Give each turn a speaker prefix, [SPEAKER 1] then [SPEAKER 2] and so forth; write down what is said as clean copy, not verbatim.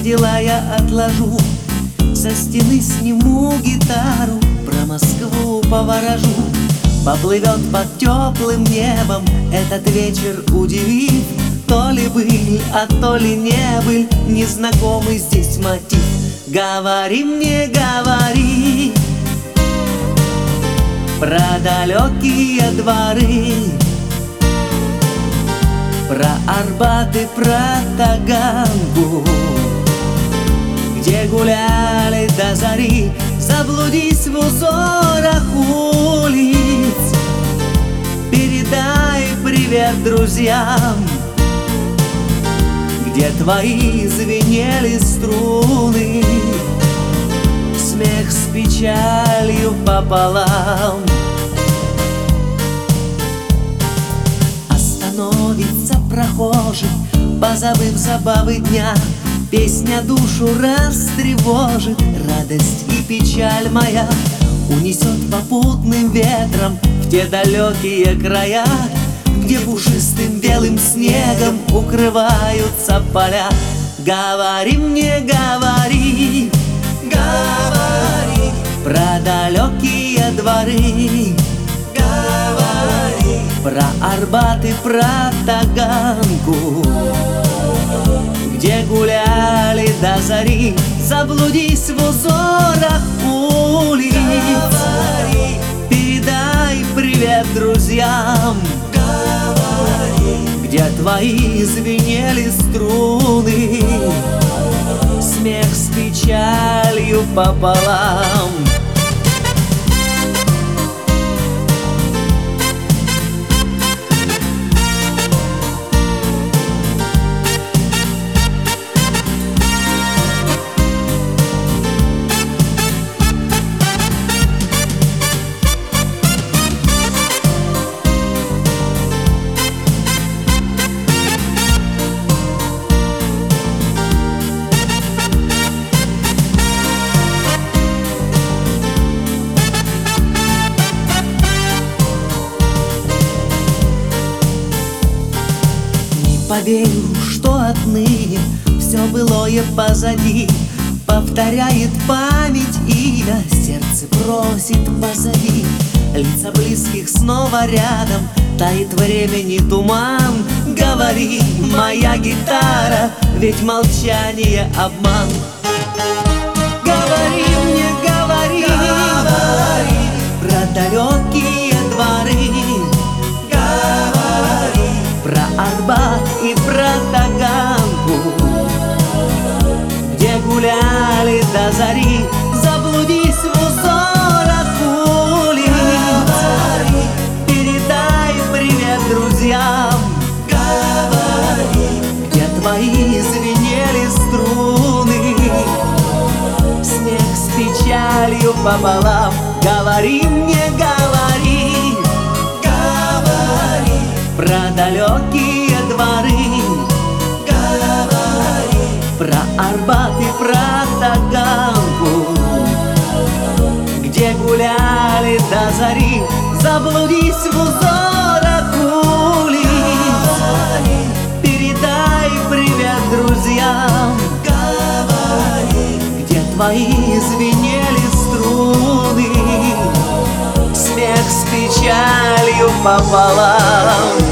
[SPEAKER 1] дела я отложу, со стены сниму гитару, про Москву поворожу. Поплывет под теплым небом этот вечер, удивив, то ли быль, а то ли не быль, незнакомый здесь мотив. Говори мне, говори про далекие дворы, про Арбат и про Таганку, где гуляли до зари. Заблудись в узорах улиц, передай привет друзьям, где твои звенели струны, смех с печалью пополам. Остановится прохожий, позабыв забавы дня, песня душу растревожит, радость и печаль моя унесет попутным ветром в те далекие края, где пушистым белым снегом укрываются поля. Говори мне, говори, говори про далекие дворы, говори про Арбат и про Таганку, где гуляли до зари. Заблудись в узорах улиц, говори, передай привет друзьям, говори, где твои звенели струны, смех с печалью пополам. Поверю, что отныне все былое позади, повторяет память имя, сердце просит позови. Лица близких снова рядом, тает времени туман. Говори, моя гитара, ведь молчание обман. Говори мне, говори, говори про далекие дворы, говори про Арбат и про Таганку, где гуляли до зари. Заблудись в узорах улиц, говори, передай привет друзьям, говори, где твои звенели струны, смех с печалью пополам. Говори мне, говори, говори про далекие дворы, говори про Арбат и про Таганку, где гуляли до зари. Заблудись в узорах улиц, говори, передай привет друзьям, говори, где твои звенели струны, смех с печалью пополам.